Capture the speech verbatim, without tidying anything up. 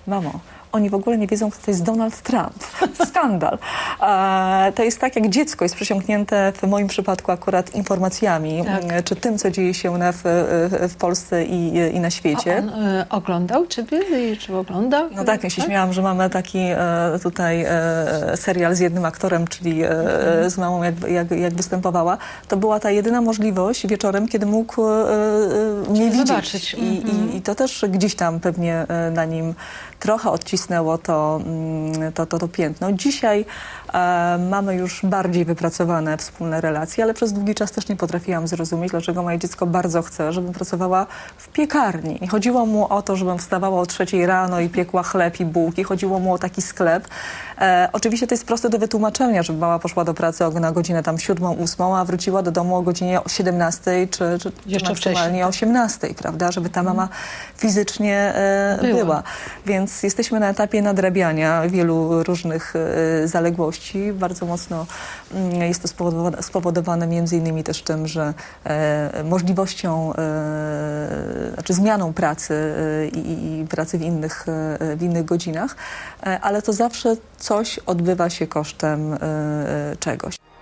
mamo, oni w ogóle nie wiedzą, kto to jest Donald Trump. Skandal. E, to jest tak, jak dziecko jest przesiąknięte, w moim przypadku akurat, informacjami, Tak. czy tym, co dzieje się na, w, w Polsce i, i na świecie. A on e, oglądał ciebie? Czy oglądał? No tak, ja się śmiałam, że mamy taki e, tutaj e, serial z jednym aktorem, czyli e, z mamą, jak, jak, jak występowała. To była ta jedyna możliwość wieczorem, kiedy mógł e, e, mnie widzieć. Zobaczyć. I, i, I to też gdzieś tam pewnie e, na nim trochę odcisnęło to, mm, to, to, to piętno. Dzisiaj e, mamy już bardziej wypracowane wspólne relacje, ale przez długi czas też nie potrafiłam zrozumieć, dlaczego moje dziecko bardzo chce, żebym pracowała w piekarni. Nie chodziło mu o to, żebym wstawała o trzeciej rano i piekła chleb i bułki. Chodziło mu o taki sklep. E, oczywiście to jest proste do wytłumaczenia, żeby mama poszła do pracy na godzinę tam siódmą, ósmą, a wróciła do domu o godzinie siedemnastej czy, czy, Jeszcze czy maksymalnie o osiemnastej, prawda? Żeby ta mama fizycznie e, była. Była. Więc jesteśmy na etapie nadrabiania wielu różnych e, zaległości. Bardzo mocno mm, jest to spowodowane, spowodowane między innymi też tym, że e, możliwością, e, znaczy zmianą pracy e, i, i pracy w innych, e, w innych godzinach, e, ale to zawsze coś odbywa się kosztem e, czegoś.